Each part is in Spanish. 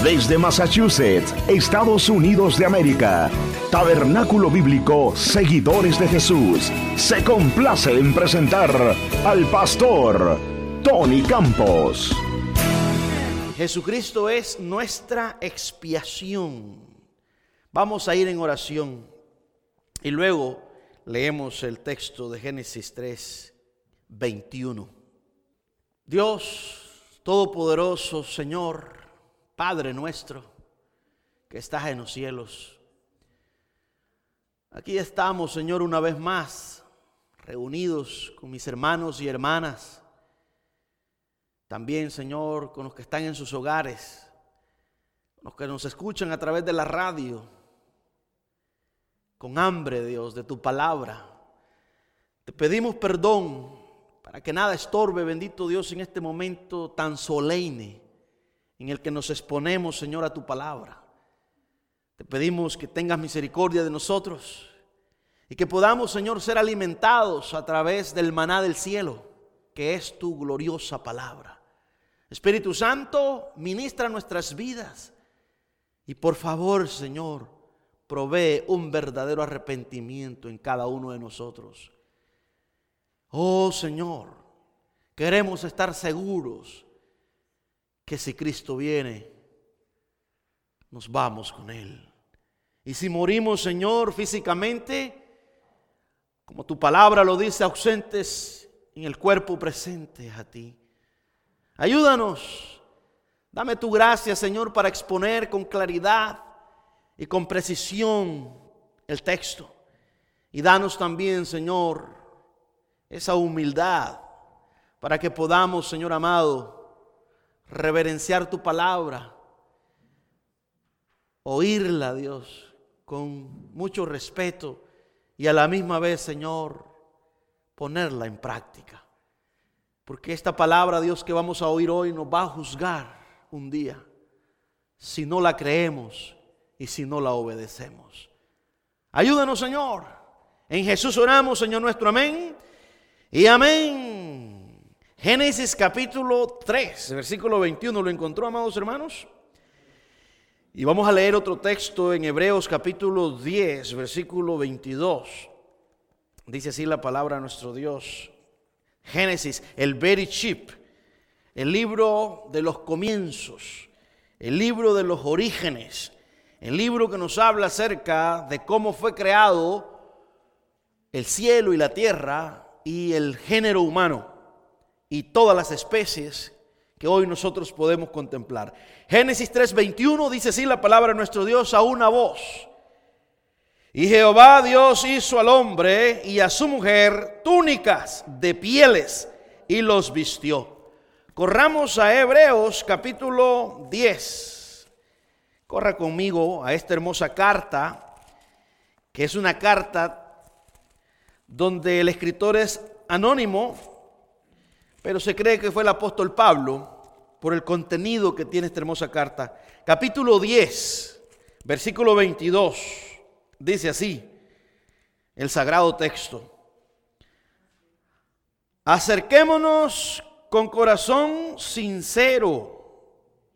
Desde Massachusetts, Estados Unidos de América, Tabernáculo Bíblico Seguidores de Jesús se complace en presentar al pastor Tony Campos. Jesucristo es nuestra expiación. Vamos a ir en oración y luego leemos el texto de Génesis 3:21. Dios Todopoderoso, Señor, Padre nuestro, que estás en los cielos. Aquí estamos, Señor, una vez más, reunidos con mis hermanos y hermanas. También, Señor, con los que están en sus hogares, con los que nos escuchan a través de la radio, con hambre, Dios, de tu palabra. Te pedimos perdón para que nada estorbe, bendito Dios, en este momento tan solemne en el que nos exponemos, Señor, a tu palabra. Te pedimos que tengas misericordia de nosotros y que podamos, Señor, ser alimentados a través del maná del cielo, que es tu gloriosa palabra. Espíritu Santo, ministra nuestras vidas y por favor, Señor, provee un verdadero arrepentimiento en cada uno de nosotros. Oh Señor, queremos estar seguros que si Cristo viene, nos vamos con Él. Y si morimos, Señor, físicamente, como tu palabra lo dice, ausentes en el cuerpo presente a ti. Ayúdanos, dame tu gracia, Señor, para exponer con claridad y con precisión el texto. Y danos también, Señor, esa humildad para que podamos, Señor amado, reverenciar tu palabra, oírla, Dios, con mucho respeto y a la misma vez, Señor, ponerla en práctica. Porque esta palabra, Dios, que vamos a oír hoy nos va a juzgar un día si no la creemos y si no la obedecemos. Ayúdanos, Señor. En Jesús oramos, Señor nuestro. Amén y amén. Génesis capítulo 3, versículo 21. ¿Lo encontró, amados hermanos? Y vamos a leer otro texto en Hebreos capítulo 10, versículo 22. Dice así la palabra de nuestro Dios. Génesis, el Bereshit, el libro de los comienzos, el libro de los orígenes, el libro que nos habla acerca de cómo fue creado el cielo y la tierra y el género humano y todas las especies que hoy nosotros podemos contemplar. Génesis 3:21 dice así la palabra de nuestro Dios a una voz. Y Jehová Dios hizo al hombre y a su mujer túnicas de pieles y los vistió. Corramos a Hebreos capítulo 10. Corra conmigo a esta hermosa carta, que es una carta donde el escritor es anónimo, pero se cree que fue el apóstol Pablo por el contenido que tiene esta hermosa carta. Capítulo 10, versículo 22. Dice así el sagrado texto: acerquémonos con corazón sincero,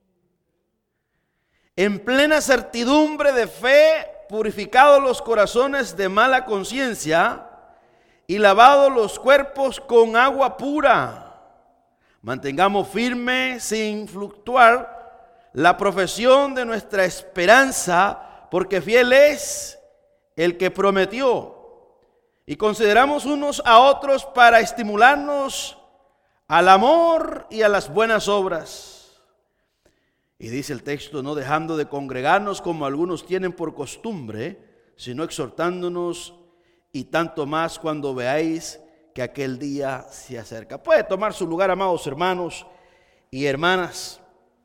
en plena certidumbre de fe, purificados los corazones de mala conciencia y lavados los cuerpos con agua pura. Mantengamos firme sin fluctuar la profesión de nuestra esperanza, porque fiel es el que prometió. Y consideramos unos a otros para estimularnos al amor y a las buenas obras. Y dice el texto: no dejando de congregarnos como algunos tienen por costumbre, sino exhortándonos, y tanto más cuando veáis que aquel día se acerca. Puede tomar su lugar, amados hermanos y hermanas.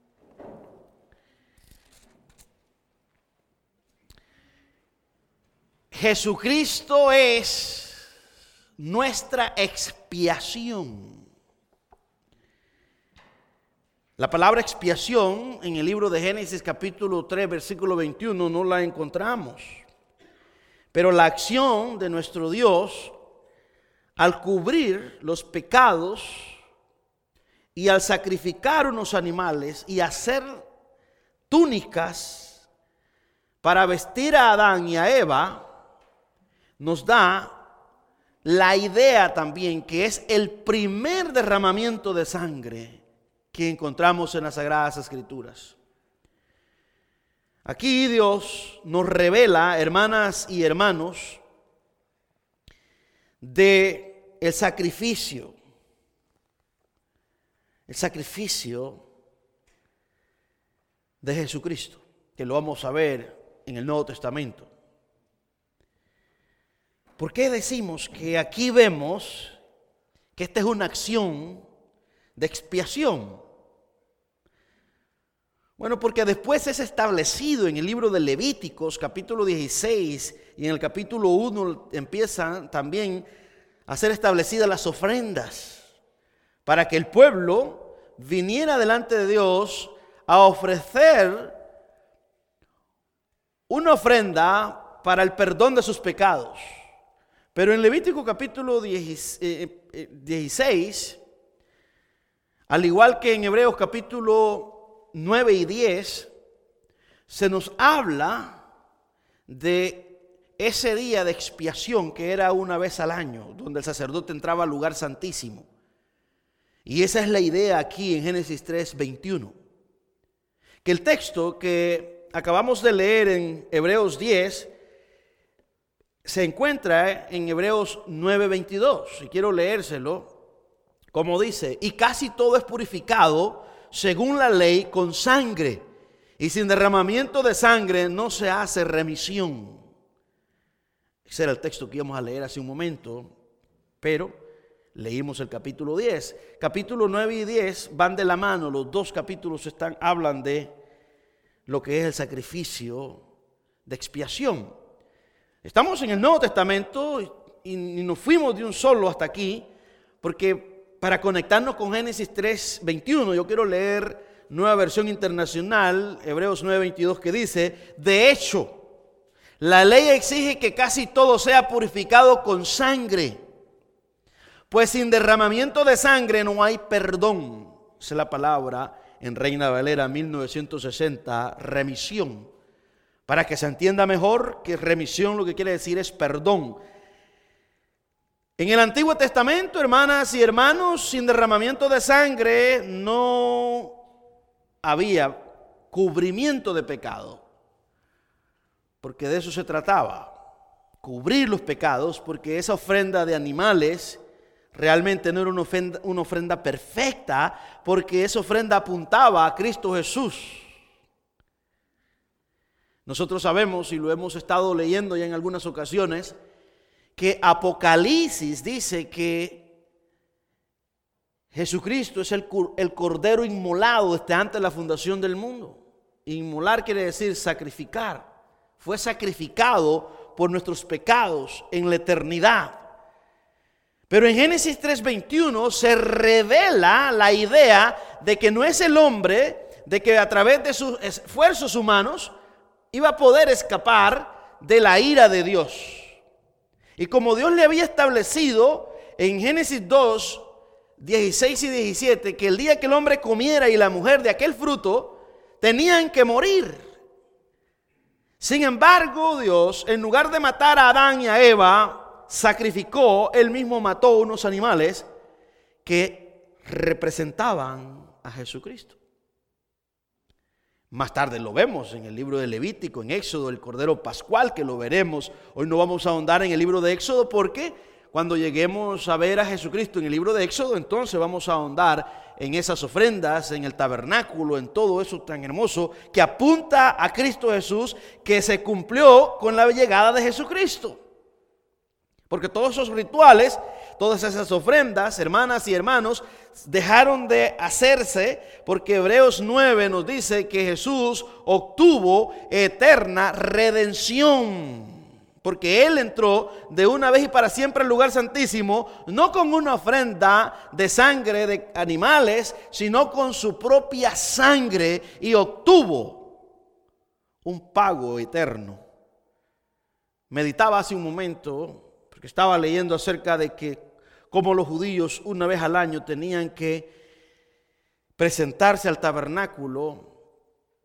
Jesucristo es nuestra expiación. La palabra expiación en el libro de Génesis capítulo 3 versículo 21 no la encontramos. Pero la acción de nuestro Dios al cubrir los pecados y al sacrificar unos animales y hacer túnicas para vestir a Adán y a Eva, nos da la idea también que es el primer derramamiento de sangre que encontramos en las Sagradas Escrituras. Aquí Dios nos revela, hermanas y hermanos, de el sacrificio de Jesucristo, que lo vamos a ver en el Nuevo Testamento. ¿Por qué decimos que aquí vemos que esta es una acción de expiación? Bueno, porque después es establecido en el libro de Levíticos, capítulo 16, y en el capítulo 1 empiezan también a ser establecidas las ofrendas, para que el pueblo viniera delante de Dios a ofrecer una ofrenda para el perdón de sus pecados. Pero en Levítico capítulo 16, al igual que en Hebreos capítulo 9 y 10, se nos habla de ese día de expiación que era una vez al año, donde el sacerdote entraba al lugar santísimo. Y esa es la idea aquí en Génesis 3:21. Que el texto que acabamos de leer en Hebreos 10 se encuentra en Hebreos 9:22. Y quiero leérselo, como dice: y casi todo es purificado según la ley con sangre, y sin derramamiento de sangre no se hace remisión. Ese era el texto que íbamos a leer hace un momento, pero leímos el capítulo 10. Capítulo 9 y 10 van de la mano, los dos capítulos hablan de lo que es el sacrificio de expiación. Estamos en el Nuevo Testamento y nos fuimos de un solo hasta aquí, porque para conectarnos con Génesis 3:21, yo quiero leer Nueva Versión Internacional, Hebreos 9:22, que dice: de hecho, la ley exige que casi todo sea purificado con sangre, pues sin derramamiento de sangre no hay perdón. Esa es la palabra en Reina Valera 1960, remisión. Para que se entienda mejor que remisión lo que quiere decir es perdón. En el Antiguo Testamento, hermanas y hermanos, sin derramamiento de sangre no había cubrimiento de pecado, porque de eso se trataba, cubrir los pecados, porque esa ofrenda de animales realmente no era una ofrenda perfecta, porque esa ofrenda apuntaba a Cristo Jesús. Nosotros sabemos, y lo hemos estado leyendo ya en algunas ocasiones, que Apocalipsis dice que Jesucristo es el cordero inmolado desde antes de la fundación del mundo. Inmolar quiere decir sacrificar. Fue sacrificado por nuestros pecados en la eternidad. Pero en Génesis 3:21 se revela la idea de que no es el hombre, de que a través de sus esfuerzos humanos iba a poder escapar de la ira de Dios. Y como Dios le había establecido en Génesis 2, 16 y 17, que el día que el hombre comiera y la mujer de aquel fruto, tenían que morir. Sin embargo, Dios, en lugar de matar a Adán y a Eva, sacrificó, él mismo mató unos animales que representaban a Jesucristo. Más tarde lo vemos en el libro de Levítico, en Éxodo, el Cordero Pascual, que lo veremos. Hoy no vamos a ahondar en el libro de Éxodo, porque cuando lleguemos a ver a Jesucristo en el libro de Éxodo, entonces vamos a ahondar en esas ofrendas, en el tabernáculo, en todo eso tan hermoso que apunta a Cristo Jesús, que se cumplió con la llegada de Jesucristo. Porque todos esos rituales, todas esas ofrendas, hermanas y hermanos, dejaron de hacerse, porque Hebreos 9 nos dice que Jesús obtuvo eterna redención. Porque Él entró de una vez y para siempre al lugar santísimo, no con una ofrenda de sangre de animales, sino con su propia sangre, y obtuvo un pago eterno. Meditaba hace un momento, porque estaba leyendo acerca de que como los judíos una vez al año tenían que presentarse al tabernáculo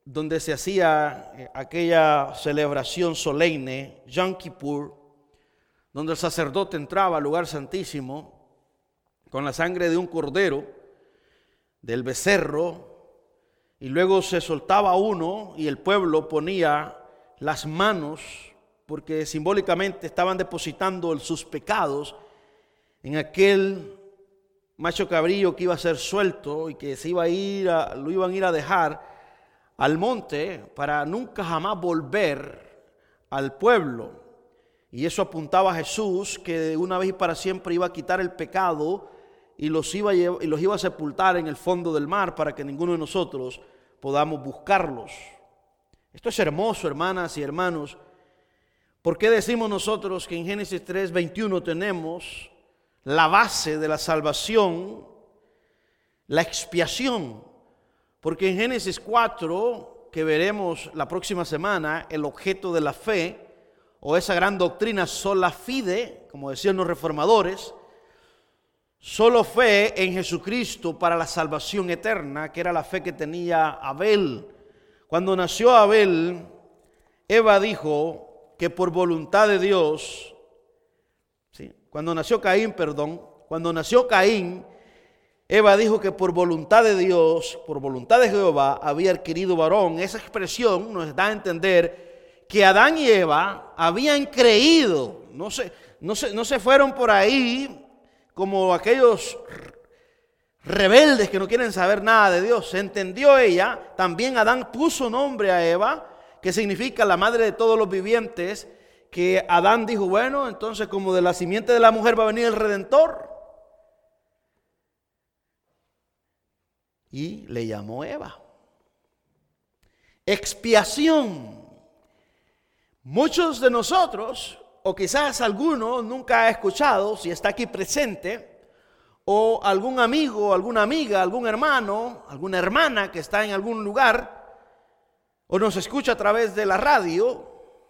donde se hacía aquella celebración solemne, Yom Kippur, donde el sacerdote entraba al lugar santísimo con la sangre de un cordero, del becerro, y luego se soltaba uno y el pueblo ponía las manos, porque simbólicamente estaban depositando sus pecados en aquel macho cabrillo que iba a ser suelto y que se iba a ir lo iban a ir a dejar al monte para nunca jamás volver al pueblo. Y eso apuntaba a Jesús, que de una vez y para siempre iba a quitar el pecado y los iba a sepultar en el fondo del mar para que ninguno de nosotros podamos buscarlos. Esto es hermoso, hermanas y hermanos. ¿Por qué decimos nosotros que en Génesis 3:21 tenemos la base de la salvación, la expiación? Porque en Génesis 4, que veremos la próxima semana, el objeto de la fe, o esa gran doctrina sola fide, como decían los reformadores, solo fe en Jesucristo para la salvación eterna, que era la fe que tenía Abel. Cuando nació Abel, Eva dijo que por voluntad de Dios, ¿sí? Cuando nació Caín, Eva dijo que por voluntad de Dios, por voluntad de Jehová, había adquirido varón. Esa expresión nos da a entender que Adán y Eva habían creído, no se fueron por ahí como aquellos rebeldes que no quieren saber nada de Dios. Se entendió ella, también Adán puso nombre a Eva, que significa la madre de todos los vivientes, que Adán dijo, bueno, entonces como de la simiente de la mujer va a venir el Redentor. Y le llamó Eva. Expiación. Muchos de nosotros, o quizás alguno nunca ha escuchado, si está aquí presente, o algún amigo, alguna amiga, algún hermano, alguna hermana que está en algún lugar, o nos escucha a través de la radio.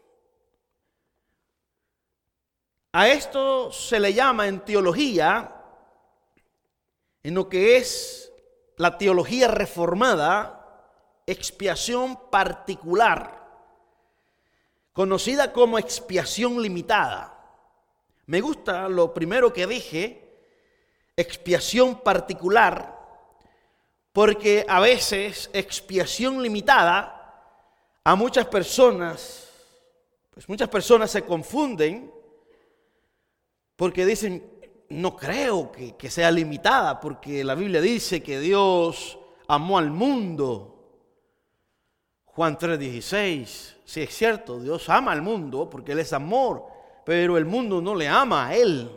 A esto se le llama en teología, en lo que es la teología reformada, expiación particular, conocida como expiación limitada. Me gusta lo primero que dije, expiación particular, porque a veces expiación limitada a muchas personas se confunden porque dicen, no creo que sea limitada, porque la Biblia dice que Dios amó al mundo. Juan 3:16, sí es cierto, Dios ama al mundo porque Él es amor, pero el mundo no le ama a Él.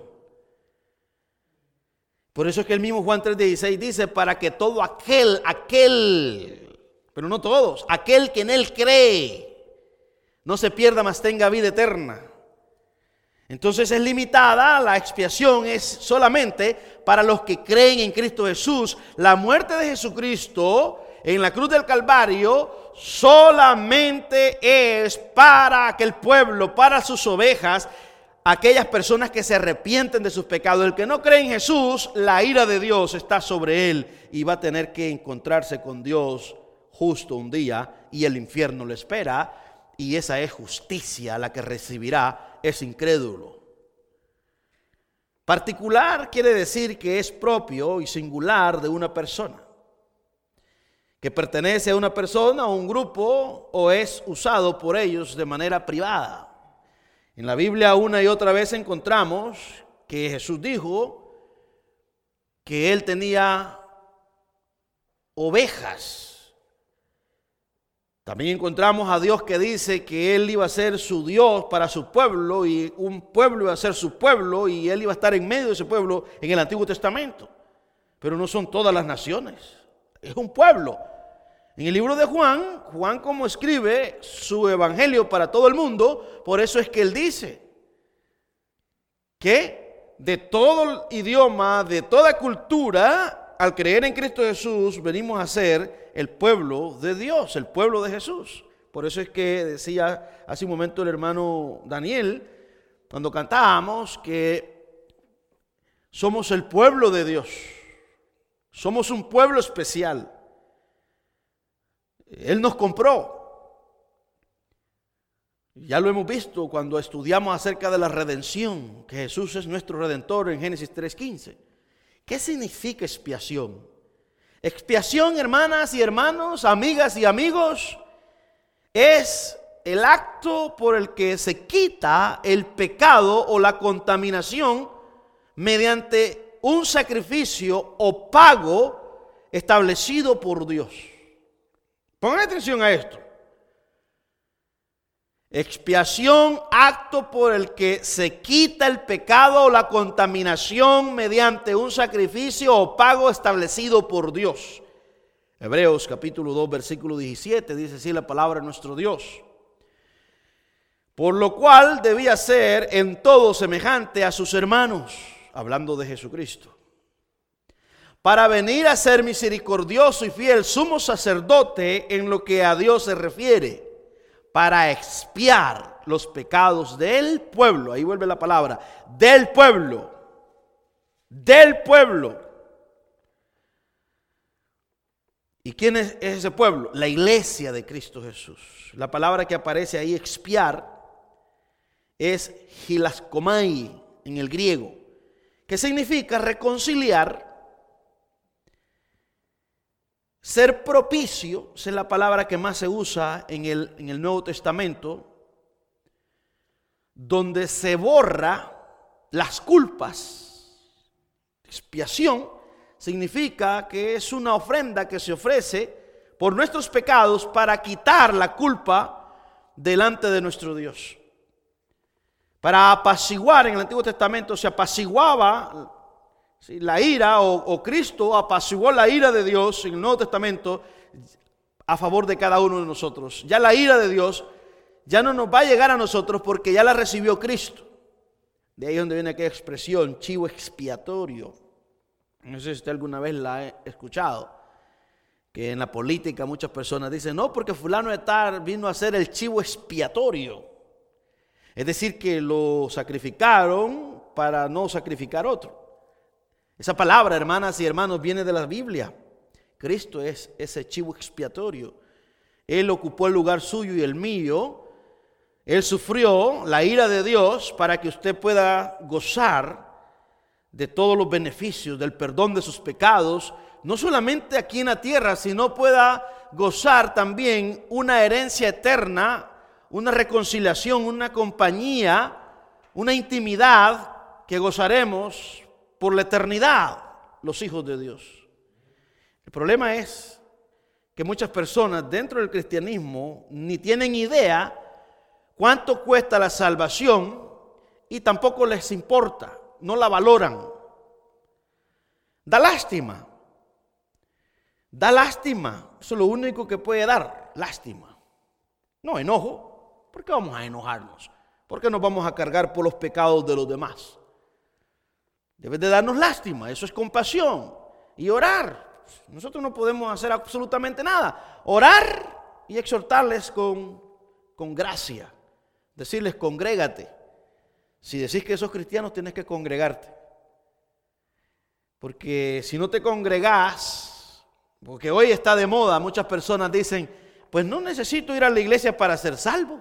Por eso es que el mismo Juan 3:16 dice, para que todo aquel, pero no todos, aquel que en Él cree, no se pierda, mas tenga vida eterna. Entonces es limitada, la expiación es solamente para los que creen en Cristo Jesús. La muerte de Jesucristo en la cruz del Calvario solamente es para aquel pueblo, para sus ovejas, aquellas personas que se arrepienten de sus pecados. El que no cree en Jesús, la ira de Dios está sobre él y va a tener que encontrarse con Dios justo un día y el infierno le espera, y esa es justicia la que recibirá ese incrédulo. Particular quiere decir que es propio y singular de una persona, que pertenece a una persona o un grupo, o es usado por ellos de manera privada. En la Biblia una y otra vez encontramos que Jesús dijo que Él tenía ovejas. También encontramos a Dios que dice que Él iba a ser su Dios para su pueblo, y un pueblo iba a ser su pueblo, y Él iba a estar en medio de ese pueblo en el Antiguo Testamento. Pero no son todas las naciones, es un pueblo. En el libro de Juan como escribe su evangelio para todo el mundo, por eso es que él dice que de todo idioma, de toda cultura, al creer en Cristo Jesús, venimos a ser el pueblo de Dios, el pueblo de Jesús. Por eso es que decía hace un momento el hermano Daniel, cuando cantábamos, que somos el pueblo de Dios, somos un pueblo especial. Él nos compró. Ya lo hemos visto cuando estudiamos acerca de la redención, que Jesús es nuestro redentor en Génesis 3:15. ¿Qué significa expiación? Expiación, hermanas y hermanos, amigas y amigos, es el acto por el que se quita el pecado o la contaminación mediante un sacrificio o pago establecido por Dios. Pongan atención a esto. Expiación, acto por el que se quita el pecado o la contaminación mediante un sacrificio o pago establecido por Dios. Hebreos capítulo 2 versículo 17 dice así la palabra de nuestro Dios. Por lo cual debía ser en todo semejante a sus hermanos, hablando de Jesucristo, para venir a ser misericordioso y fiel sumo sacerdote en lo que a Dios se refiere, para expiar los pecados del pueblo. Ahí vuelve la palabra, del pueblo. Del pueblo. ¿Y quién es ese pueblo? La iglesia de Cristo Jesús. La palabra que aparece ahí, expiar, es hilaskomai en el griego, que significa reconciliar, ser propicio. Esa es la palabra que más se usa en el Nuevo Testamento, donde se borra las culpas. Expiación significa que es una ofrenda que se ofrece por nuestros pecados para quitar la culpa delante de nuestro Dios. Para apaciguar, en el Antiguo Testamento se apaciguaba la ira, o Cristo apaciguó la ira de Dios en el Nuevo Testamento a favor de cada uno de nosotros. Ya la ira de Dios ya no nos va a llegar a nosotros porque ya la recibió Cristo. De ahí es donde viene aquella expresión, chivo expiatorio. No sé si usted alguna vez la ha escuchado, que en la política muchas personas dicen, no, porque fulano de tal vino a ser el chivo expiatorio. Es decir, que lo sacrificaron para no sacrificar otro. Esa palabra, hermanas y hermanos, viene de la Biblia. Cristo es ese chivo expiatorio. Él ocupó el lugar suyo y el mío. Él sufrió la ira de Dios para que usted pueda gozar de todos los beneficios, del perdón de sus pecados, no solamente aquí en la tierra, sino pueda gozar también una herencia eterna, una reconciliación, una compañía, una intimidad que gozaremos por la eternidad, los hijos de Dios. El problema es que muchas personas dentro del cristianismo ni tienen idea cuánto cuesta la salvación y tampoco les importa, no la valoran. Da lástima. Da lástima. Eso es lo único que puede dar, lástima. No enojo. ¿Por qué vamos a enojarnos? ¿Por qué nos vamos a cargar por los pecados de los demás? Debe de darnos lástima, eso es compasión. Y orar. Nosotros no podemos hacer absolutamente nada. Orar y exhortarles con gracia. Decirles, congrégate. Si decís que sos cristiano, tienes que congregarte. Porque si no te congregás, porque hoy está de moda, muchas personas dicen, pues no necesito ir a la iglesia para ser salvo.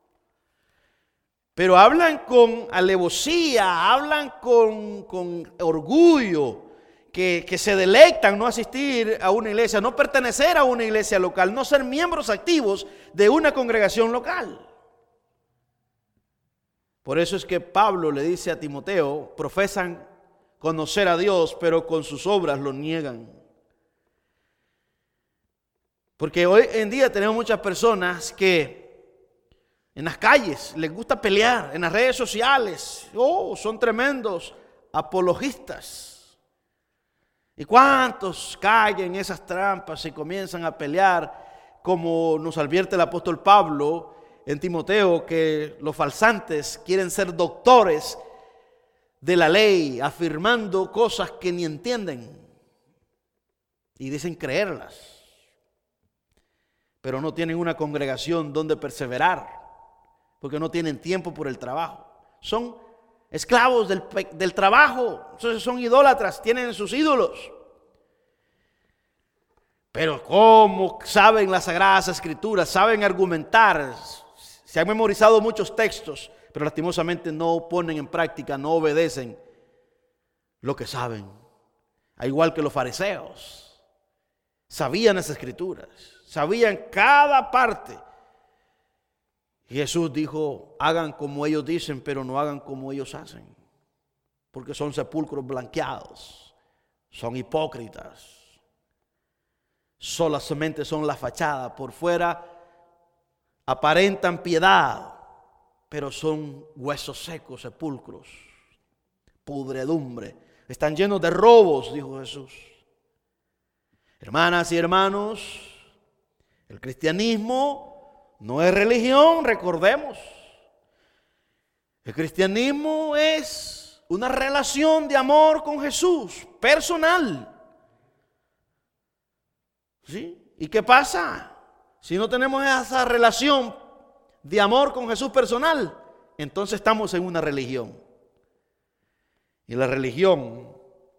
Pero hablan con alevosía, hablan con orgullo, que se delectan no asistir a una iglesia, no pertenecer a una iglesia local, no ser miembros activos de una congregación local. Por eso es que Pablo le dice a Timoteo, profesan conocer a Dios, pero con sus obras lo niegan. Porque hoy en día tenemos muchas personas que en las calles les gusta pelear, en las redes sociales, son tremendos apologistas. ¿Y cuántos caen en esas trampas y comienzan a pelear, como nos advierte el apóstol Pablo en Timoteo, que los falsantes quieren ser doctores de la ley, afirmando cosas que ni entienden y dicen creerlas, pero no tienen una congregación donde perseverar, porque no tienen tiempo por el trabajo. Son esclavos del trabajo, entonces son idólatras, tienen sus ídolos. Pero ¿cómo saben las Sagradas Escrituras? Saben argumentar. Se han memorizado muchos textos, pero lastimosamente no ponen en práctica, no obedecen lo que saben. Al igual que los fariseos. Sabían las Escrituras. Sabían cada parte. Y Jesús dijo, hagan como ellos dicen, pero no hagan como ellos hacen. Porque son sepulcros blanqueados. Son hipócritas. Solamente son la fachada. Por fuera aparentan piedad, pero son huesos secos, sepulcros, pudredumbre. Están llenos de robos, dijo Jesús. Hermanas y hermanos, el cristianismo no es religión, recordemos. El cristianismo es una relación de amor con Jesús, personal. ¿Sí? ¿Y qué pasa? Si no tenemos esa relación de amor con Jesús personal, entonces estamos en una religión. Y la religión,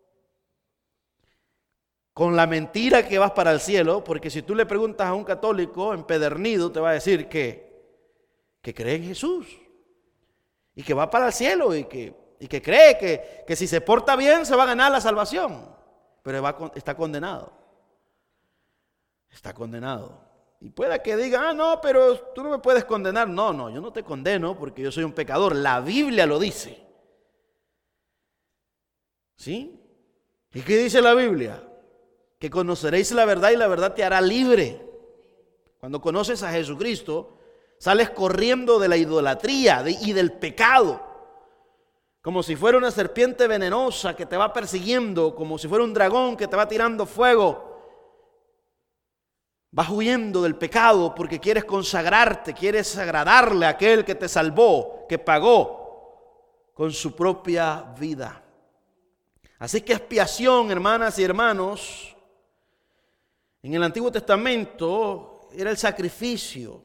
con la mentira que vas para el cielo, porque si tú le preguntas a un católico empedernido, te va a decir que cree en Jesús y que va para el cielo y que cree que si se porta bien se va a ganar la salvación, pero está condenado. Está condenado. Y pueda que diga, no, pero tú no me puedes condenar. No, yo no te condeno porque yo soy un pecador. La Biblia lo dice. ¿Sí? ¿Y qué dice la Biblia? Que conoceréis la verdad y la verdad te hará libre. Cuando conoces a Jesucristo, sales corriendo de la idolatría y del pecado. Como si fuera una serpiente venenosa que te va persiguiendo, como si fuera un dragón que te va tirando fuego. Vas huyendo del pecado porque quieres consagrarte, quieres agradarle a aquel que te salvó, que pagó con su propia vida. Así que expiación, hermanas y hermanos, en el Antiguo Testamento era el sacrificio,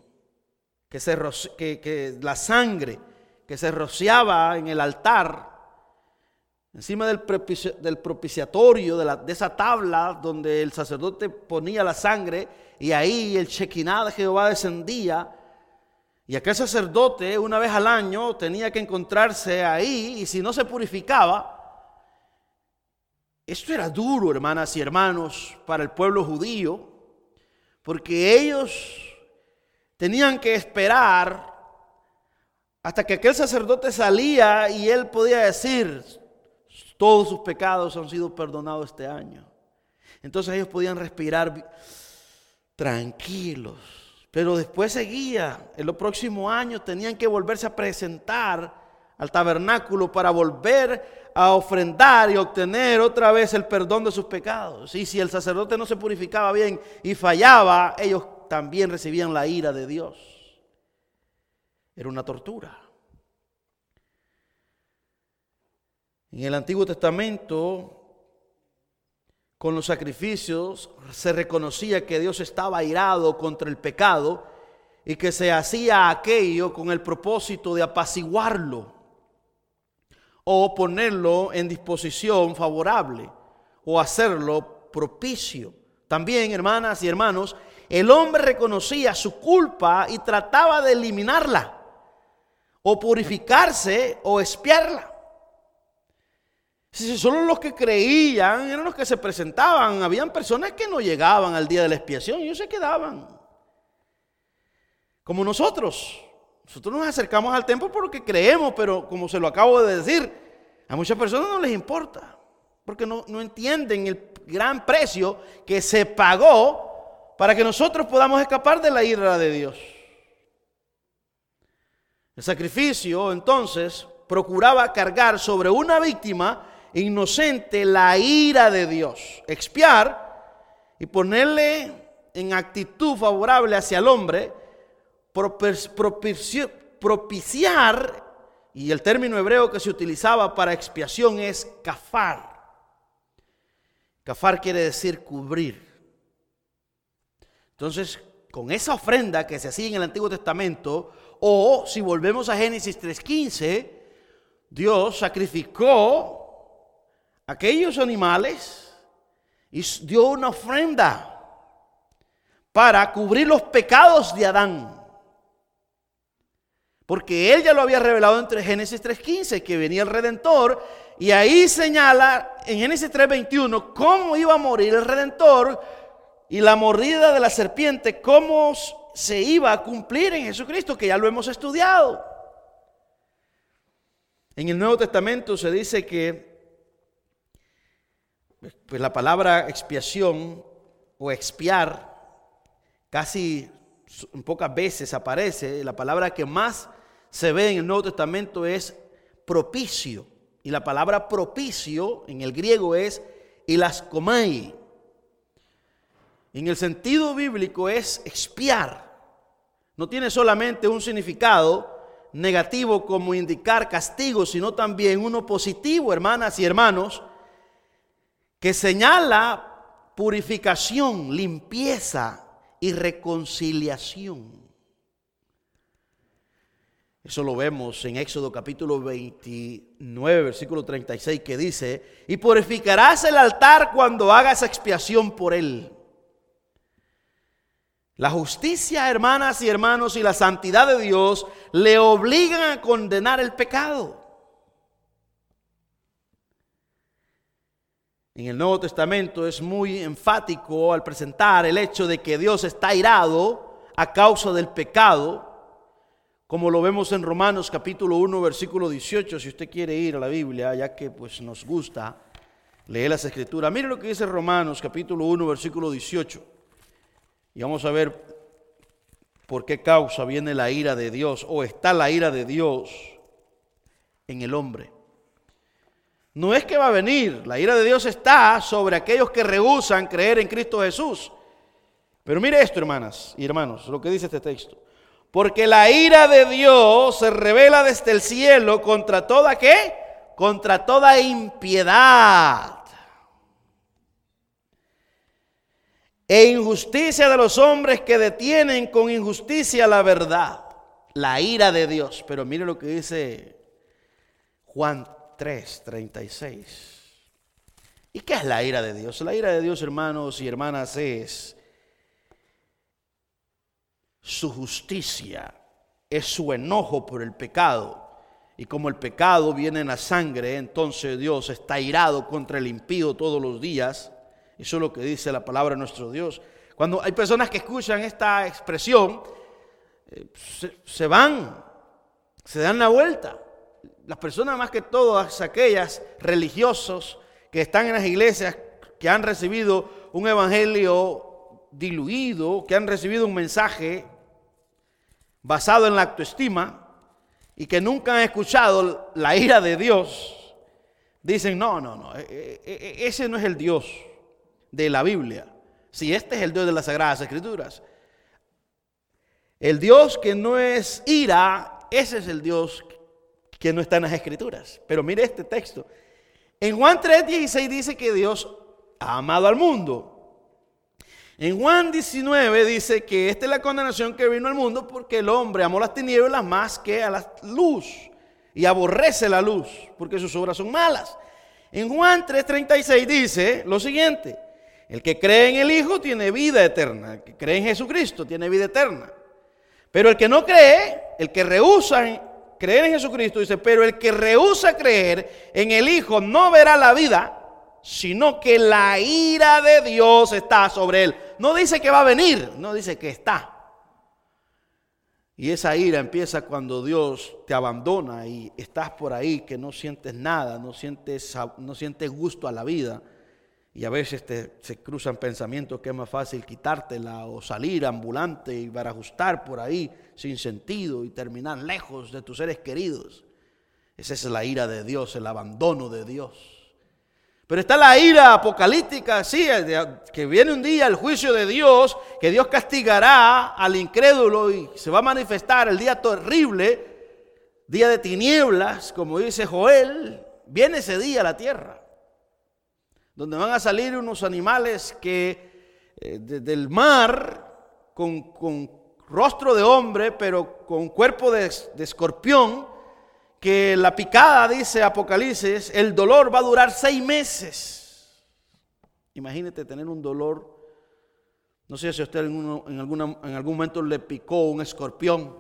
que la sangre que se rociaba en el altar, encima del propiciatorio, de esa tabla donde el sacerdote ponía la sangre, y ahí el Shekinah de Jehová descendía, y aquel sacerdote una vez al año tenía que encontrarse ahí, y si no se purificaba, esto era duro, hermanas y hermanos, para el pueblo judío, porque ellos tenían que esperar hasta que aquel sacerdote salía y él podía decir, todos sus pecados han sido perdonados este año. Entonces ellos podían respirar tranquilos. Pero después seguía. En los próximos años tenían que volverse a presentar al tabernáculo para volver a ofrendar y obtener otra vez el perdón de sus pecados. Y si el sacerdote no se purificaba bien y fallaba, ellos también recibían la ira de Dios. Era una tortura. En el Antiguo Testamento, con los sacrificios, se reconocía que Dios estaba airado contra el pecado y que se hacía aquello con el propósito de apaciguarlo o ponerlo en disposición favorable o hacerlo propicio. También, hermanas y hermanos, el hombre reconocía su culpa y trataba de eliminarla o purificarse o expiarla. Si solo los que creían eran los que se presentaban, habían personas que no llegaban al día de la expiación y ellos se quedaban. Como nosotros nos acercamos al templo porque creemos, pero como se lo acabo de decir, a muchas personas no les importa, porque no entienden el gran precio que se pagó para que nosotros podamos escapar de la ira de Dios. El sacrificio, entonces, procuraba cargar sobre una víctima inocente la ira de Dios, expiar y ponerle en actitud favorable hacia el hombre, propiciar, y el término hebreo que se utilizaba para expiación es kafar. Kafar quiere decir cubrir. Entonces, con esa ofrenda que se hacía en el Antiguo Testamento, o si volvemos a Génesis 3:15, Dios sacrificó aquellos animales y dio una ofrenda para cubrir los pecados de Adán. Porque él ya lo había revelado en Génesis 3:15, que venía el Redentor, y ahí señala en Génesis 3:21 cómo iba a morir el Redentor y la mordida de la serpiente, cómo se iba a cumplir en Jesucristo, que ya lo hemos estudiado. En el Nuevo Testamento se dice que pues la palabra expiación o expiar casi en pocas veces aparece. La palabra que más se ve en el Nuevo Testamento es propicio. Y la palabra propicio en el griego es hilaskomai. En el sentido bíblico es expiar. No tiene solamente un significado negativo como indicar castigo, sino también uno positivo, hermanas y hermanos, que señala purificación, limpieza y reconciliación. Eso lo vemos en Éxodo capítulo 29, versículo 36, que dice: y purificarás el altar cuando hagas expiación por él. La justicia, hermanas y hermanos, y la santidad de Dios le obligan a condenar el pecado. En el Nuevo Testamento es muy enfático al presentar el hecho de que Dios está airado a causa del pecado, como lo vemos en Romanos capítulo 1, versículo 18. Si usted quiere ir a la Biblia, ya que pues nos gusta leer las Escrituras, mire lo que dice Romanos capítulo 1, versículo 18. Y vamos a ver por qué causa viene la ira de Dios, o está la ira de Dios en el hombre. No es que va a venir, la ira de Dios está sobre aquellos que rehúsan creer en Cristo Jesús. Pero mire esto, hermanas y hermanos, lo que dice este texto. Porque la ira de Dios se revela desde el cielo contra toda ¿qué? Contra toda impiedad e injusticia de los hombres que detienen con injusticia la verdad. La ira de Dios. Pero mire lo que dice Juan 3:36. ¿Y qué es la ira de Dios? La ira de Dios, hermanos y hermanas, es su justicia, es su enojo por el pecado. Y como el pecado viene en la sangre, entonces Dios está airado contra el impío todos los días. Eso es lo que dice la palabra de nuestro Dios. Cuando hay personas que escuchan esta expresión, se van, se dan la vuelta. Las personas, más que todas aquellas religiosos que están en las iglesias, que han recibido un evangelio diluido, que han recibido un mensaje basado en la autoestima y que nunca han escuchado la ira de Dios, dicen: no, ese no es el Dios de la Biblia. Si este es el Dios de las Sagradas Escrituras, el Dios que no es ira, ese es el Dios que no está en las Escrituras. Pero mire este texto. En Juan 3:16 dice que Dios ha amado al mundo. En Juan 19 dice que esta es la condenación que vino al mundo porque el hombre amó las tinieblas más que a la luz y aborrece la luz porque sus obras son malas. En Juan 3:36 dice lo siguiente: el que cree en el Hijo tiene vida eterna. El que cree en Jesucristo tiene vida eterna. Pero el que no cree, el que rehúsa creer en Jesucristo, dice, pero el que rehúsa creer en el Hijo no verá la vida, sino que la ira de Dios está sobre él. No dice que va a venir, no dice que está. Y esa ira empieza cuando Dios te abandona y estás por ahí que no sientes nada, no sientes gusto a la vida. Y a veces se cruzan pensamientos que es más fácil quitártela o salir ambulante y barajustar por ahí sin sentido y terminar lejos de tus seres queridos. Esa es la ira de Dios, el abandono de Dios. Pero está la ira apocalíptica, sí, que viene un día el juicio de Dios, que Dios castigará al incrédulo y se va a manifestar el día terrible, día de tinieblas, como dice Joel. Viene ese día a la tierra, donde van a salir unos animales que del mar con rostro de hombre, pero con cuerpo de escorpión, que la picada, dice Apocalipsis, el dolor va a durar 6 meses. Imagínate tener un dolor No sé si a usted en algún momento le picó un escorpión.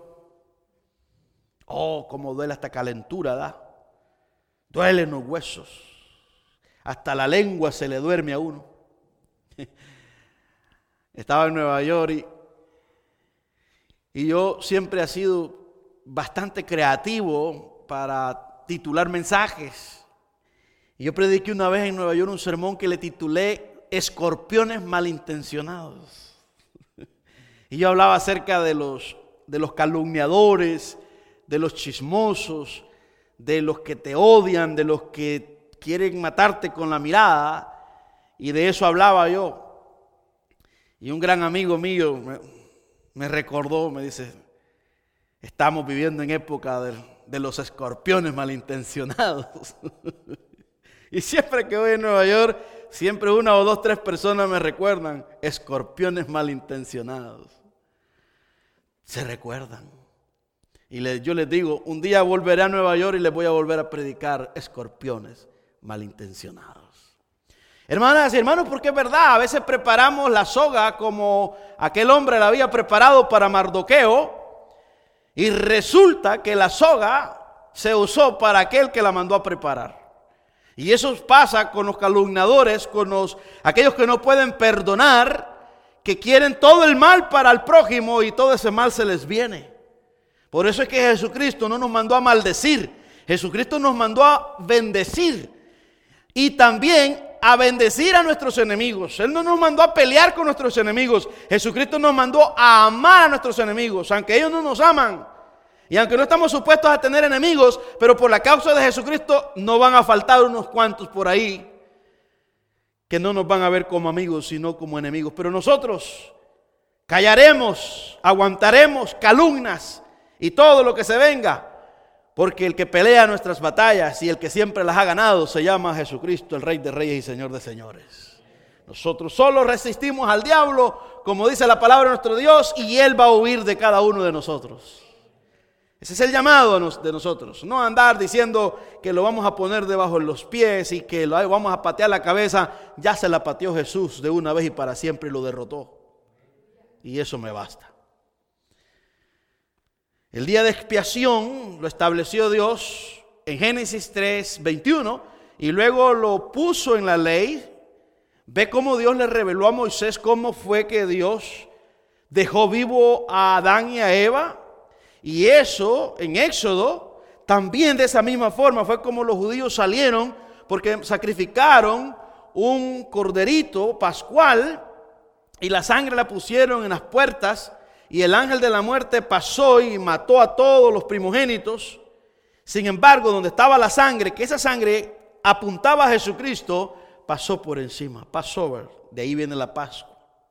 Oh, cómo duele hasta calentura, da. Duelen los huesos. Hasta la lengua se le duerme a uno. Estaba en Nueva York y yo siempre he sido bastante creativo para titular mensajes. Y yo prediqué una vez en Nueva York un sermón que le titulé Escorpiones malintencionados. Y yo hablaba acerca de los calumniadores, de los chismosos, de los que te odian, de los que quieren matarte con la mirada. Y de eso hablaba yo. Y un gran amigo mío me recordó, me dice, estamos viviendo en época de los escorpiones malintencionados. Y siempre que voy a Nueva York, siempre una o dos, tres personas me recuerdan, escorpiones malintencionados. Se recuerdan. Y yo les digo, un día volveré a Nueva York y les voy a volver a predicar escorpiones malintencionados. Hermanas y hermanos, porque es verdad, a veces preparamos la soga como aquel hombre la había preparado para Mardoqueo y resulta que la soga se usó para aquel que la mandó a preparar. Y eso pasa con los calumniadores, con aquellos que no pueden perdonar, que quieren todo el mal para el prójimo y todo ese mal se les viene. Por eso es que Jesucristo no nos mandó a maldecir, Jesucristo nos mandó a bendecir y también a bendecir a nuestros enemigos. Él no nos mandó a pelear con nuestros enemigos. Jesucristo nos mandó a amar a nuestros enemigos, aunque ellos no nos aman. Y aunque no estamos supuestos a tener enemigos, pero por la causa de Jesucristo no van a faltar unos cuantos por ahí que no nos van a ver como amigos, sino como enemigos. Pero nosotros callaremos, aguantaremos calumnias y todo lo que se venga. Porque el que pelea nuestras batallas y el que siempre las ha ganado se llama Jesucristo, el Rey de Reyes y Señor de Señores. Nosotros solo resistimos al diablo, como dice la palabra de nuestro Dios, y Él va a huir de cada uno de nosotros. Ese es el llamado de nosotros. No andar diciendo que lo vamos a poner debajo de los pies y que lo vamos a patear la cabeza. Ya se la pateó Jesús de una vez y para siempre y lo derrotó. Y eso me basta. El día de expiación lo estableció Dios en Génesis 3:21 y luego lo puso en la ley. Ve cómo Dios le reveló a Moisés cómo fue que Dios dejó vivo a Adán y a Eva. Y eso en Éxodo también de esa misma forma fue como los judíos salieron, porque sacrificaron un corderito pascual y la sangre la pusieron en las puertas. Y el ángel de la muerte pasó y mató a todos los primogénitos. Sin embargo, donde estaba la sangre, que esa sangre apuntaba a Jesucristo, pasó por encima. Passover, de ahí viene la Pascua.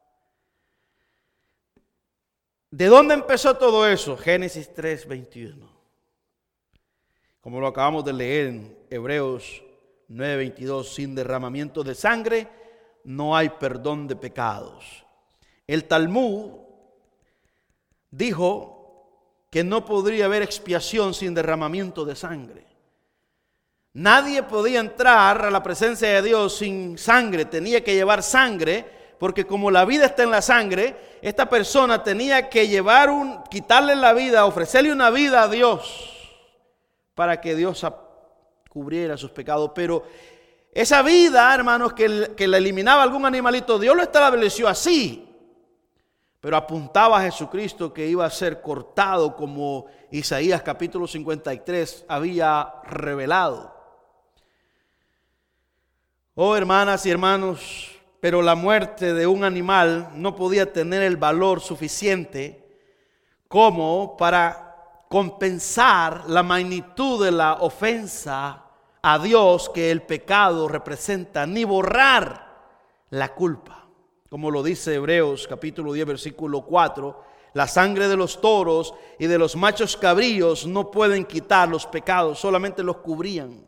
¿De dónde empezó todo eso? Génesis 3:21. Como lo acabamos de leer en Hebreos 9:22. Sin derramamiento de sangre no hay perdón de pecados. El Talmud dijo que no podría haber expiación sin derramamiento de sangre. Nadie podía entrar a la presencia de Dios sin sangre, tenía que llevar sangre, porque como la vida está en la sangre, esta persona tenía que quitarle la vida, ofrecerle una vida a Dios, para que Dios cubriera sus pecados. Pero esa vida, hermanos, que le eliminaba algún animalito, Dios lo estableció así. Pero apuntaba a Jesucristo que iba a ser cortado como Isaías capítulo 53 había revelado. Oh, hermanas y hermanos, pero la muerte de un animal no podía tener el valor suficiente como para compensar la magnitud de la ofensa a Dios que el pecado representa, ni borrar la culpa. Como lo dice Hebreos capítulo 10 versículo 4, la sangre de los toros y de los machos cabríos no pueden quitar los pecados, solamente los cubrían.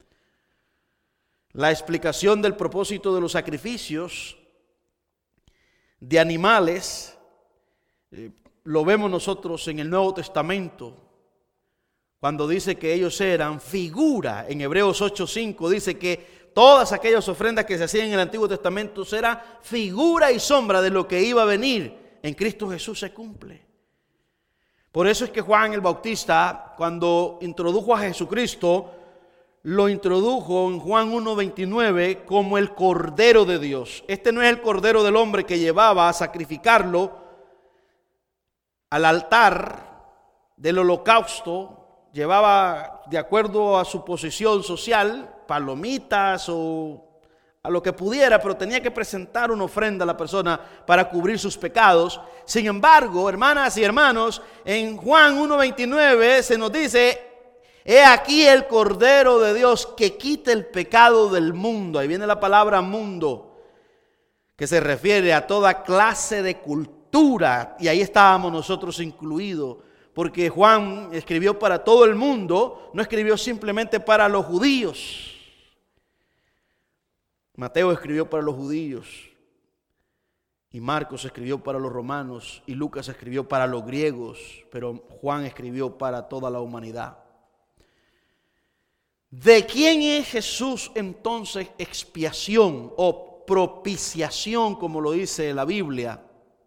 La explicación del propósito de los sacrificios de animales lo vemos nosotros en el Nuevo Testamento, cuando dice que ellos eran figura. En Hebreos 8:5 dice que todas aquellas ofrendas que se hacían en el Antiguo Testamento era figura y sombra de lo que iba a venir. En Cristo Jesús se cumple. Por eso es que Juan el Bautista, cuando introdujo a Jesucristo, lo introdujo en Juan 1:29 como el Cordero de Dios. Este no es el Cordero del hombre que llevaba a sacrificarlo al altar del holocausto. Llevaba, de acuerdo a su posición social, palomitas o a lo que pudiera, pero tenía que presentar una ofrenda a la persona para cubrir sus pecados. Sin embargo, hermanas y hermanos, en Juan 1:29 se nos dice: he aquí el Cordero de Dios que quita el pecado del mundo. Ahí viene la palabra mundo, que se refiere a toda clase de cultura, y ahí estábamos nosotros incluidos. Porque Juan escribió para todo el mundo, no escribió simplemente para los judíos. Mateo escribió para los judíos, y Marcos escribió para los romanos, y Lucas escribió para los griegos, pero Juan escribió para toda la humanidad. ¿De quién es Jesús entonces expiación o propiciación, como lo dice la Biblia?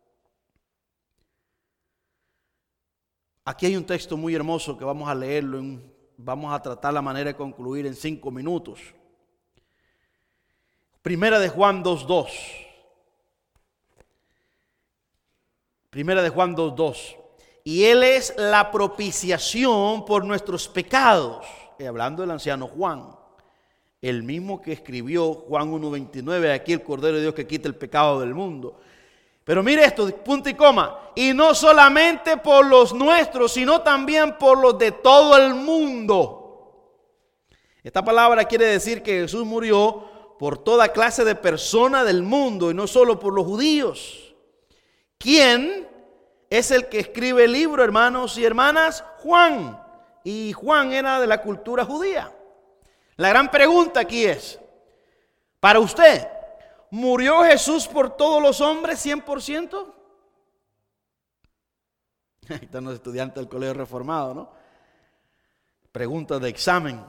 Aquí hay un texto muy hermoso que vamos a leerlo, vamos a tratar la manera de concluir en 5 minutos. Primera de Juan 2:2. Primera de Juan 2:2. Y Él es la propiciación por nuestros pecados. Hablando del anciano Juan, el mismo que escribió Juan 1:29, aquí el Cordero de Dios que quita el pecado del mundo. Pero mire esto, punto y coma. Y no solamente por los nuestros, sino también por los de todo el mundo. Esta palabra quiere decir que Jesús murió por toda clase de personas del mundo y no solo por los judíos. ¿Quién es el que escribe el libro, hermanos y hermanas? Juan. Y Juan era de la cultura judía. La gran pregunta aquí es, para usted, ¿murió Jesús por todos los hombres 100%? Ahí están los estudiantes del Colegio Reformado, ¿no? Preguntas de examen.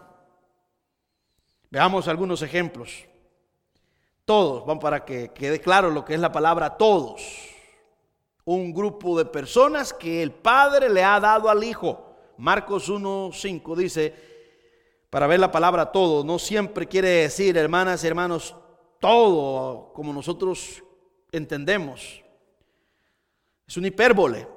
Veamos algunos ejemplos. Todos, vamos, para que quede claro lo que es la palabra todos. Un grupo de personas que el Padre le ha dado al Hijo. Marcos 1:5 dice, para ver la palabra todo, no siempre quiere decir, hermanas y hermanos, todo como nosotros entendemos. Es una hipérbole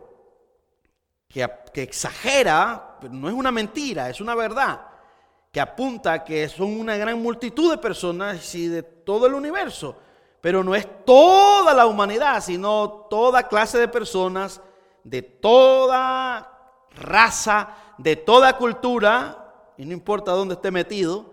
que exagera, pero no es una mentira, es una verdad, que apunta a que son una gran multitud de personas y de todo el universo, pero no es toda la humanidad, sino toda clase de personas, de toda raza, de toda cultura, y no importa dónde esté metido.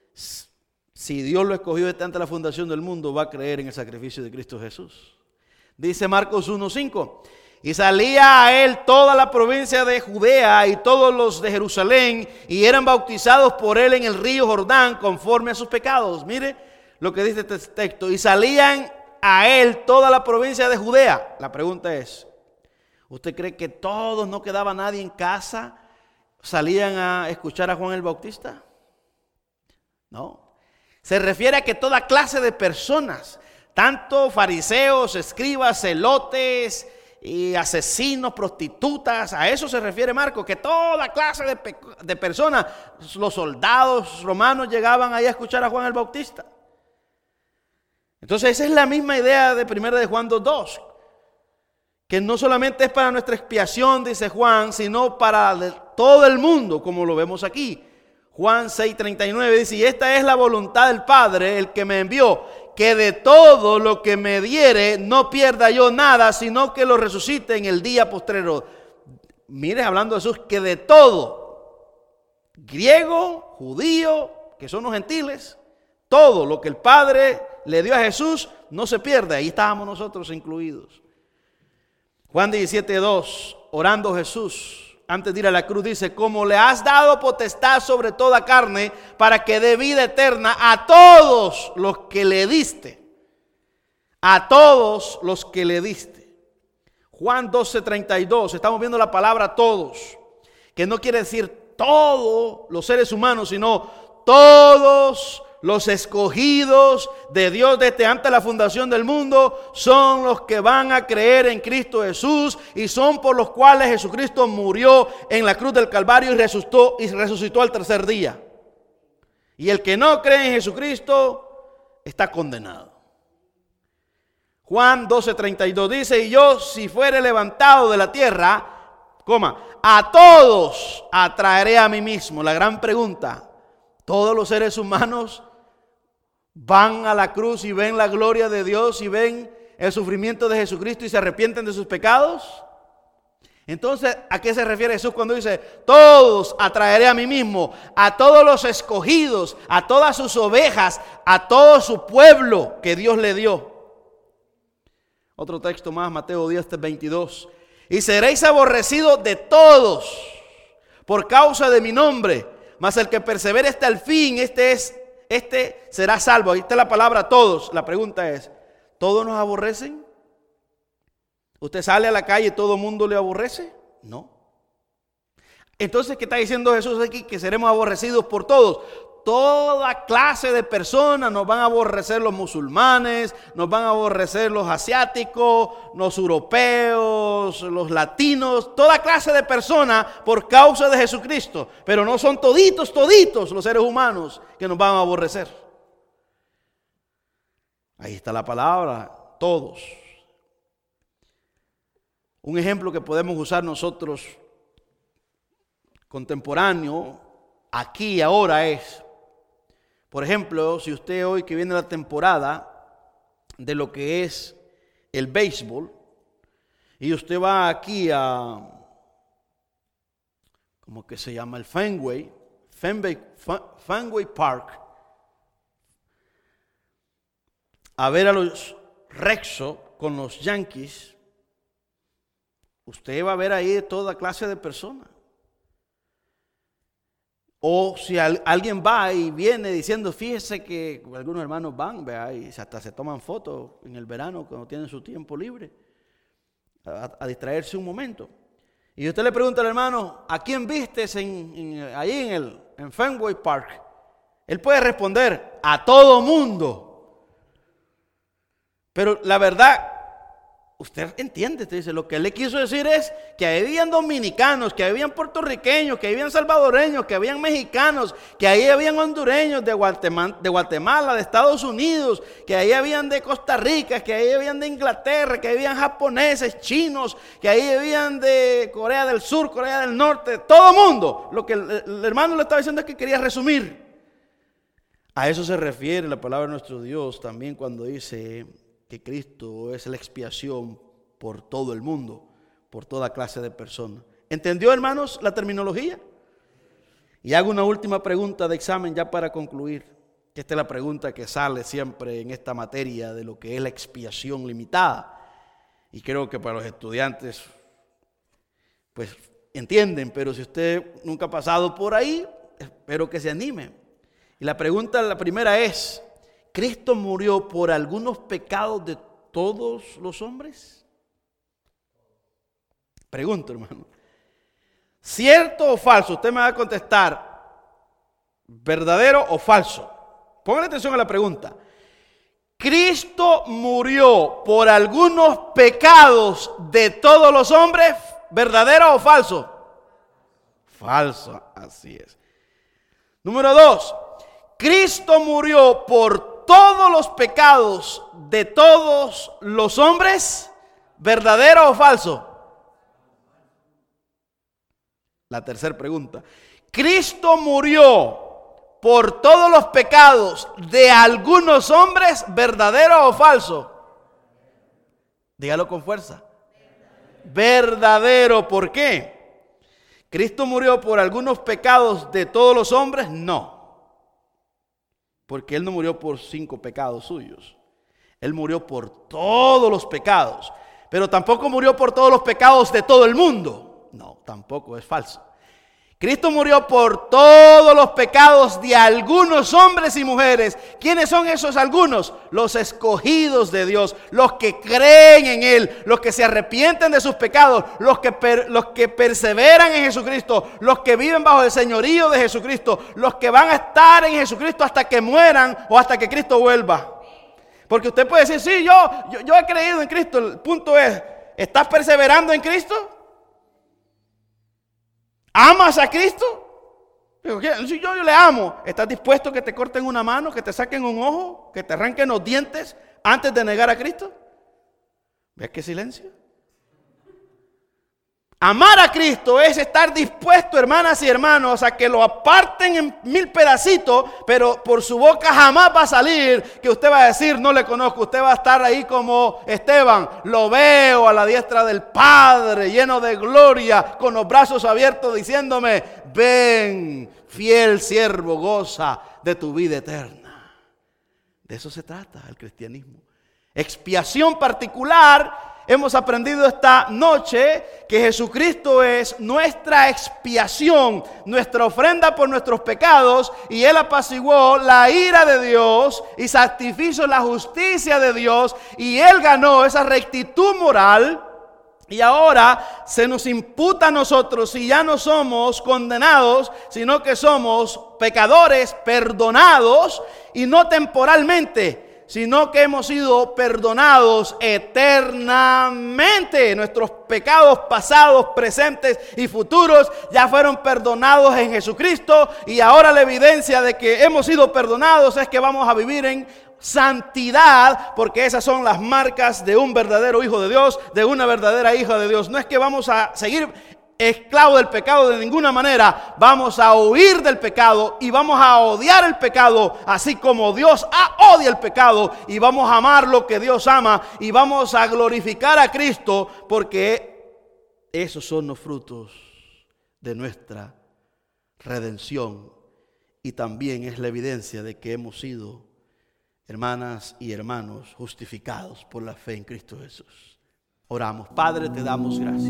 Si Dios lo escogió desde antes de la fundación del mundo, va a creer en el sacrificio de Cristo Jesús. Dice Marcos 1:5, y salía a él toda la provincia de Judea y todos los de Jerusalén, y eran bautizados por él en el río Jordán conforme a sus pecados. Mire lo que dice este texto, y salían a él toda la provincia de Judea. La pregunta es, ¿usted cree que todos, no quedaba nadie en casa, salían a escuchar a Juan el Bautista? No. Se refiere a que toda clase de personas, tanto fariseos, escribas, celotes y asesinos, prostitutas, a eso se refiere Marcos, que toda clase de personas, los soldados romanos llegaban ahí a escuchar a Juan el Bautista. Entonces esa es la misma idea de 1 de Juan 2:2. Que no solamente es para nuestra expiación, dice Juan, sino para todo el mundo, como lo vemos aquí. Juan 6:39 dice, y esta es la voluntad del Padre, el que me envió, que de todo lo que me diere no pierda yo nada, sino que lo resucite en el día postrero. Mire, hablando de Jesús, que de todo, griego, judío, que son los gentiles, todo lo que el Padre le dio a Jesús no se pierde. Ahí estábamos nosotros incluidos. Juan 17:2, orando Jesús, antes de ir a la cruz, dice, como le has dado potestad sobre toda carne, para que dé vida eterna a todos los que le diste. A todos los que le diste. Juan 12:32, estamos viendo la palabra todos, que no quiere decir todos los seres humanos, sino todos los escogidos de Dios desde antes de la fundación del mundo, son los que van a creer en Cristo Jesús y son por los cuales Jesucristo murió en la cruz del Calvario y resucitó al tercer día. Y el que no cree en Jesucristo está condenado. Juan 12:32 dice: y yo, si fuere levantado de la tierra, a todos atraeré a mí mismo. La gran pregunta: ¿todos los seres humanos van a la cruz y ven la gloria de Dios y ven el sufrimiento de Jesucristo y se arrepienten de sus pecados? Entonces, ¿a qué se refiere Jesús cuando dice: todos atraeré a mí mismo? A todos los escogidos, a todas sus ovejas, a todo su pueblo que Dios le dio. Otro texto más, Mateo 10:22. Y seréis aborrecidos de todos por causa de mi nombre, mas el que persevere hasta el fin, este será salvo. Ahí está la palabra todos. La pregunta es: ¿todos nos aborrecen? ¿Usted sale a la calle y todo el mundo le aborrece? No. Entonces, ¿qué está diciendo Jesús aquí? Que seremos aborrecidos por todos. Toda clase de personas nos van a aborrecer: los musulmanes, nos van a aborrecer los asiáticos, los europeos, los latinos, toda clase de personas por causa de Jesucristo. Pero no son toditos los seres humanos que nos van a aborrecer. Ahí está la palabra, todos. Un ejemplo que podemos usar nosotros contemporáneo, aquí y ahora es, por ejemplo, si usted hoy que viene la temporada de lo que es el béisbol, y usted va aquí a, ¿cómo que se llama? El Fenway Park, a ver a los Red Sox con los Yankees, usted va a ver ahí toda clase de personas. O si alguien va y viene diciendo: fíjese que algunos hermanos van, vea, y hasta se toman fotos en el verano cuando tienen su tiempo libre, a distraerse un momento. Y usted le pregunta al hermano: ¿a quién vistes ahí en Fenway Park? Él puede responder: a todo mundo. Pero la verdad, usted entiende, te dice, lo que él le quiso decir es que ahí habían dominicanos, que habían puertorriqueños, que habían salvadoreños, que habían mexicanos, que ahí habían hondureños de Guatemala, de Estados Unidos, que ahí habían de Costa Rica, que ahí habían de Inglaterra, que habían japoneses, chinos, que ahí habían de Corea del Sur, Corea del Norte, todo mundo. Lo que el hermano le estaba diciendo es que quería resumir. A eso se refiere la palabra de nuestro Dios también cuando dice que Cristo es la expiación por todo el mundo, por toda clase de personas. ¿Entendió, hermanos, la terminología? Y hago una última pregunta de examen ya para concluir, que esta es la pregunta que sale siempre en esta materia de lo que es la expiación limitada. Y creo que para los estudiantes, pues entienden, pero si usted nunca ha pasado por ahí, espero que se anime. Y la primera es: ¿Cristo murió por algunos pecados de todos los hombres? Pregunto, hermano. ¿Cierto o falso? Usted me va a contestar verdadero o falso. Pongan atención a la pregunta. ¿Cristo murió por algunos pecados de todos los hombres? ¿Verdadero o falso? Falso, así es. Número 2. ¿Cristo murió por todos los pecados de todos los hombres? ¿Verdadero o falso? La tercera pregunta: ¿Cristo murió por todos los pecados de algunos hombres? ¿Verdadero o falso? Dígalo con fuerza. Verdadero. ¿Por qué? ¿Cristo murió por algunos pecados de todos los hombres? No. Porque Él no murió por 5 pecados suyos. Él murió por todos los pecados. Pero tampoco murió por todos los pecados de todo el mundo. No, tampoco, es falso. Cristo murió por todos los pecados de algunos hombres y mujeres. ¿Quiénes son esos algunos? Los escogidos de Dios, los que creen en Él, los que se arrepienten de sus pecados, los que perseveran en Jesucristo, los que viven bajo el señorío de Jesucristo, los que van a estar en Jesucristo hasta que mueran o hasta que Cristo vuelva. Porque usted puede decir, sí, yo he creído en Cristo. El punto es, ¿estás perseverando en Cristo? ¿Amas a Cristo? Si yo le amo, ¿estás dispuesto a que te corten una mano, que te saquen un ojo, que te arranquen los dientes antes de negar a Cristo? ¿Ves qué silencio? Amar a Cristo es estar dispuesto, hermanas y hermanos, a que lo aparten en 1000 pedacitos, pero por su boca jamás va a salir que usted va a decir, no le conozco. Usted va a estar ahí como Esteban, lo veo a la diestra del Padre, lleno de gloria, con los brazos abiertos, diciéndome, ven, fiel siervo, goza de tu vida eterna. De eso se trata el cristianismo. Expiación particular. Hemos aprendido esta noche que Jesucristo es nuestra expiación, nuestra ofrenda por nuestros pecados, y Él apaciguó la ira de Dios y satisfizo la justicia de Dios, y Él ganó esa rectitud moral. Y ahora se nos imputa a nosotros, y ya no somos condenados, sino que somos pecadores perdonados, y no temporalmente, sino que hemos sido perdonados eternamente. Nuestros pecados pasados, presentes y futuros ya fueron perdonados en Jesucristo, y ahora la evidencia de que hemos sido perdonados es que vamos a vivir en santidad, porque esas son las marcas de un verdadero hijo de Dios, de una verdadera hija de Dios. No es que vamos a seguir esclavo del pecado de ninguna manera. Vamos a huir del pecado y vamos a odiar el pecado, así como Dios odia el pecado, y vamos a amar lo que Dios ama, y vamos a glorificar a Cristo, porque esos son los frutos de nuestra redención, y también es la evidencia de que hemos sido, hermanas y hermanos, justificados por la fe en Cristo Jesús. Oramos. Padre, te damos gracias.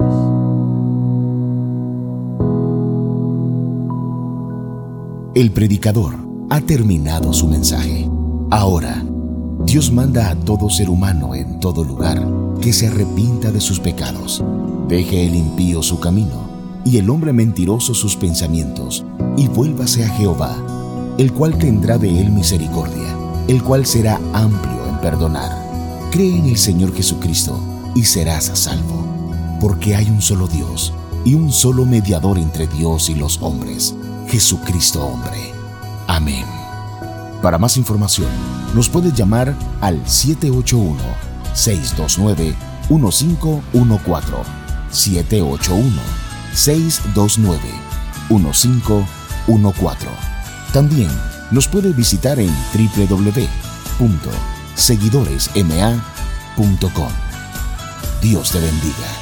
El predicador ha terminado su mensaje. Ahora, Dios manda a todo ser humano en todo lugar que se arrepienta de sus pecados, deje el impío su camino y el hombre mentiroso sus pensamientos, y vuélvase a Jehová, el cual tendrá de él misericordia, el cual será amplio en perdonar. Cree en el Señor Jesucristo y serás salvo, porque hay un solo Dios y un solo mediador entre Dios y los hombres, Jesucristo hombre. Amén. Para más información, nos puede llamar al 781-629-1514, 781-629-1514. También nos puede visitar en www.seguidoresma.com. Dios te bendiga.